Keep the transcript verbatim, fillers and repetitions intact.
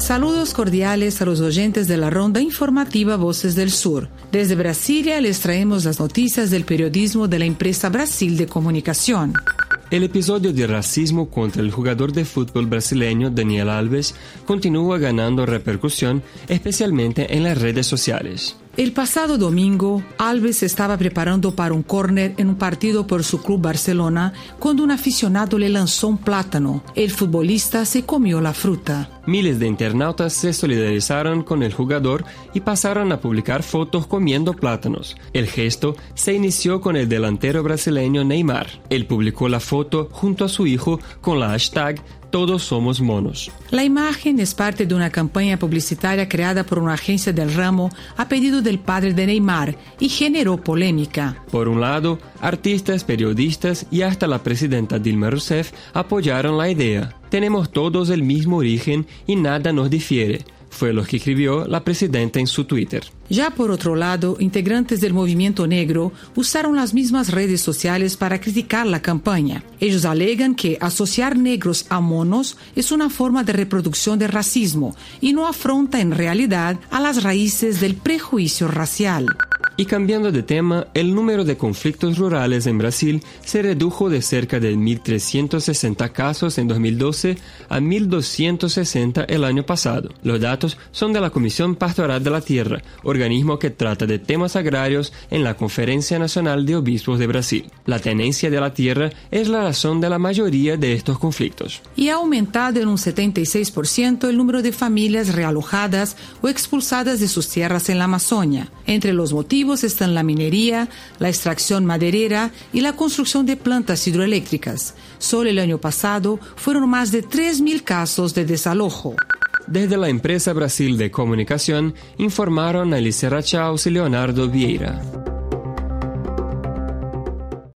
Saludos cordiales a los oyentes de la ronda informativa Voces del Sur. Desde Brasilia les traemos las noticias del periodismo de la empresa Brasil de Comunicación. El episodio de racismo contra el jugador de fútbol brasileño Daniel Alves continúa ganando repercusión, especialmente en las redes sociales. El pasado domingo, Alves se estaba preparando para un córner en un partido por su club Barcelona cuando un aficionado le lanzó un plátano. El futbolista se comió la fruta. Miles de internautas se solidarizaron con el jugador y pasaron a publicar fotos comiendo plátanos. El gesto se inició con el delantero brasileño Neymar. Él publicó la foto junto a su hijo con la hashtag Todos somos monos. La imagen es parte de una campaña publicitaria creada por una agencia del ramo a pedido del padre de Neymar y generó polémica. Por un lado, artistas, periodistas y hasta la presidenta Dilma Rousseff apoyaron la idea. Tenemos todos el mismo origen y nada nos difiere, fue lo que escribió la presidenta en su Twitter. Ya por otro lado, integrantes del movimiento negro usaron las mismas redes sociales para criticar la campaña. Ellos alegan que asociar negros a monos es una forma de reproducción de racismo y no afronta en realidad a las raíces del prejuicio racial. Y cambiando de tema, el número de conflictos rurales en Brasil se redujo de cerca de mil trescientos sesenta casos en dos mil doce a mil doscientos sesenta el año pasado. Los datos son de la Comisión Pastoral de la Tierra, organismo que trata de temas agrarios en la Conferencia Nacional de Obispos de Brasil. La tenencia de la tierra es la razón de la mayoría de estos conflictos. Y ha aumentado en un setenta y seis por ciento el número de familias realojadas o expulsadas de sus tierras en la Amazonia. Entre los motivos están la minería, la extracción maderera y la construcción de plantas hidroeléctricas. Solo el año pasado fueron más de tres mil casos de desalojo. Desde la empresa Brasil de Comunicación informaron a Alicia Rachaus y Leonardo Vieira.